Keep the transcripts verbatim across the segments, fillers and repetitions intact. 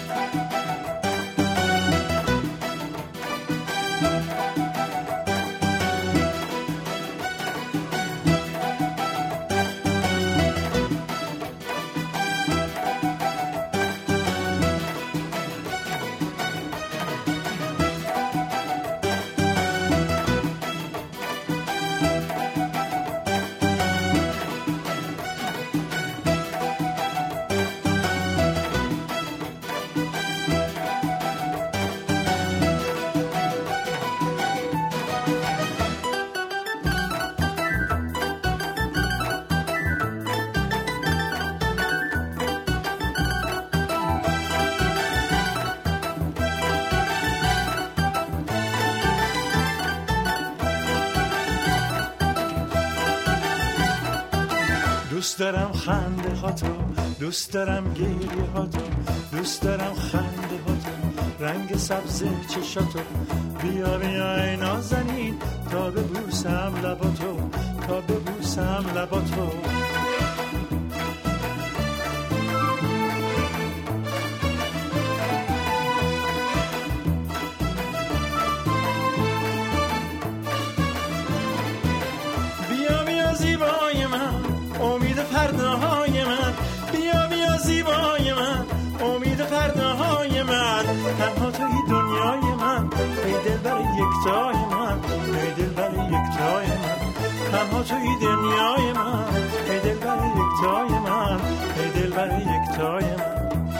دوست دارم خنده هاتو، دوست دارم گریه هاتو، دوست دارم خنده هاتو، رنگ سبز چشاتو. بیا بیا ای نازنین تا ببوسم لباتو، تا ببوسم لباتو. بیا بیا زیبای من، امید فرداهای من، بیا بیا زیبای من، امید فرداهای من. تنها توی دنیای من، ای دلبر یکتای من، ای دلبر یکتای من. تنها توی دنیای من، ای دلبر یکتای من، ای دلبر یکتای من.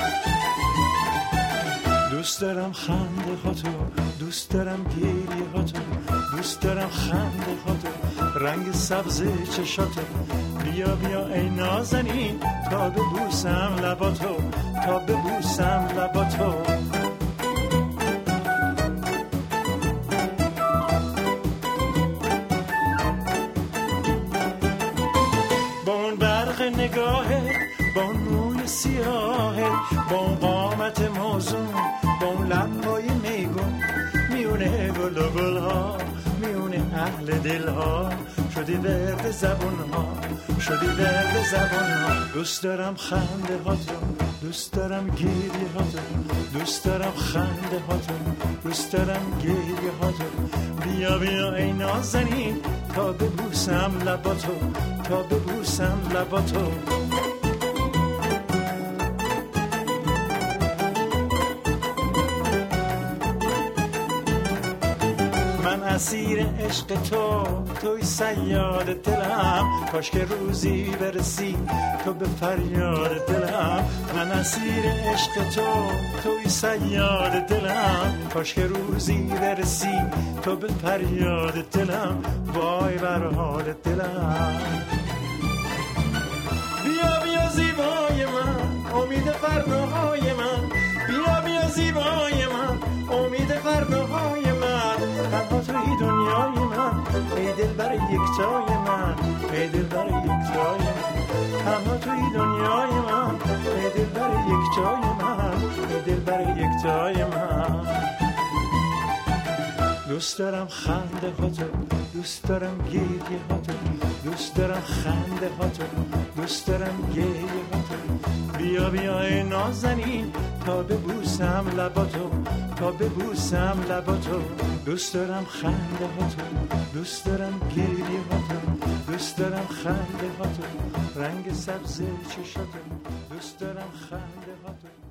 دوست دارم خنده هاتو، دوست دارم گریه هاتو، دوست دارم خنده هاتو، رنگ سبز چشاتو. بیا بیا ای نازنین تا ببوسم لباتو، تا ببوسم لباتو. با اون برق نگاهه، با اون موی سیاهه، با اون قامت موزون، با اون لبهای میگون، میونه گل و گلها، میونه اهل دلها، شدی ورد زبونها، شدی ورد زبونها. دوست دارم خنده هاتو، دوست دارم گریه هاتو، دوست دارم خنده هاتو، دوست دارم گریه هاتو. بیا بیا ای نازنین تا ببوسم لباتو، تا ببوسم لباتو. اسیر عشق تو، توی صیاد دلم، کاش که روزی برسی تو به فریاد دلم. من اسیر عشق تو، توی صیاد دلم، کاش که روزی برسی تو به فریاد دلم. وای بر حال دلم. بیا بیا زیبای من، امید فرداهای من، بیا بیا زیبای من، امید فرداهای من. تنها توی دنیای من، ای دلبر یکتای من، ای دلبر یکتای من. تنها توی دنیای من، ای دلبر یکتای من، ای دلبر یکتای من. دوست دارم خنده هاتو، دوست دارم گریه هاتو، دوست دارم خنده هاتو، دوست دارم گریه هاتو. بیا بیا ای نازنین تا ببوسم لباتو، تا ببوسم لباتو. دوست دارم خنده هاتو، دوست دارم گریه هاتو، دوست دارم خنده هاتو، رنگ سبز چشاتو، دوست دارم خنده هاتو.